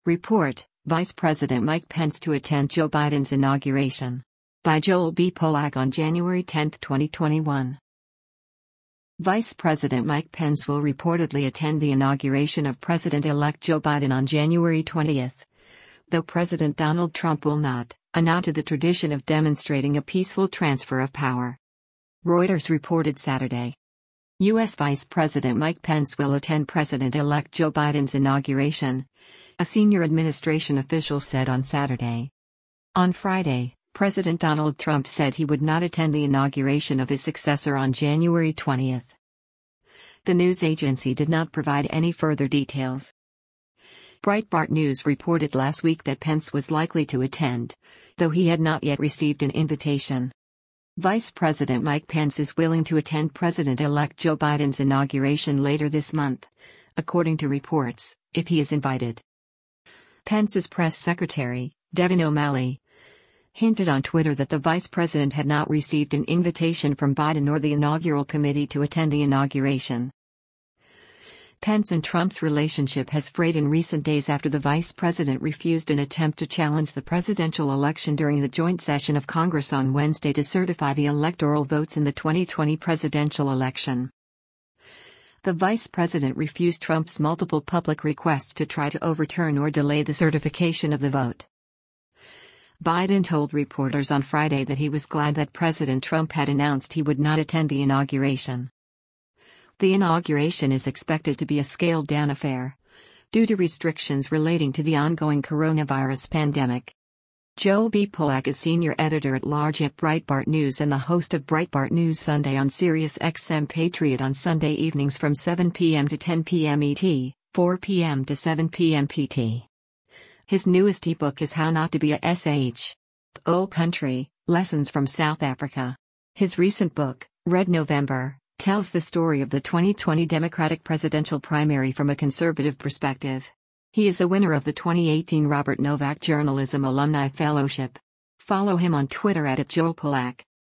Report, Vice President Mike Pence to attend Joe Biden's inauguration. By Joel B. Polak on January 10, 2021. Vice President Mike Pence will reportedly attend the inauguration of President-elect Joe Biden on January 20, though President Donald Trump will not, a nod to the tradition of demonstrating a peaceful transfer of power. Reuters reported Saturday. U.S. Vice President Mike Pence will attend President-elect Joe Biden's inauguration, a senior administration official said on Saturday. On Friday, President Donald Trump said he would not attend the inauguration of his successor on January 20. The news agency did not provide any further details. Breitbart News reported last week that Pence was likely to attend, though he had not yet received an invitation. Vice President Mike Pence is willing to attend President-elect Joe Biden's inauguration later this month, according to reports, if he is invited. Pence's press secretary, Devin O'Malley, hinted on Twitter that the vice president had not received an invitation from Biden or the inaugural committee to attend the inauguration. Pence and Trump's relationship has frayed in recent days after the vice president refused an attempt to challenge the presidential election during the joint session of Congress on Wednesday to certify the electoral votes in the 2020 presidential election. The vice president refused Trump's multiple public requests to try to overturn or delay the certification of the vote. Biden told reporters on Friday that he was glad that President Trump had announced he would not attend the inauguration. The inauguration is expected to be a scaled-down affair, due to restrictions relating to the ongoing coronavirus pandemic. Joel B. Polak is senior editor-at-large at Breitbart News and the host of Breitbart News Sunday on Sirius XM Patriot on Sunday evenings from 7 p.m. to 10 p.m. ET, 4 p.m. to 7 p.m. PT. His newest ebook is How Not to Be a SH. The Old Country, Lessons from South Africa. His recent book, Red November, tells the story of the 2020 Democratic presidential primary from a conservative perspective. He is a winner of the 2018 Robert Novak Journalism Alumni Fellowship. Follow him on Twitter @JoelPolak.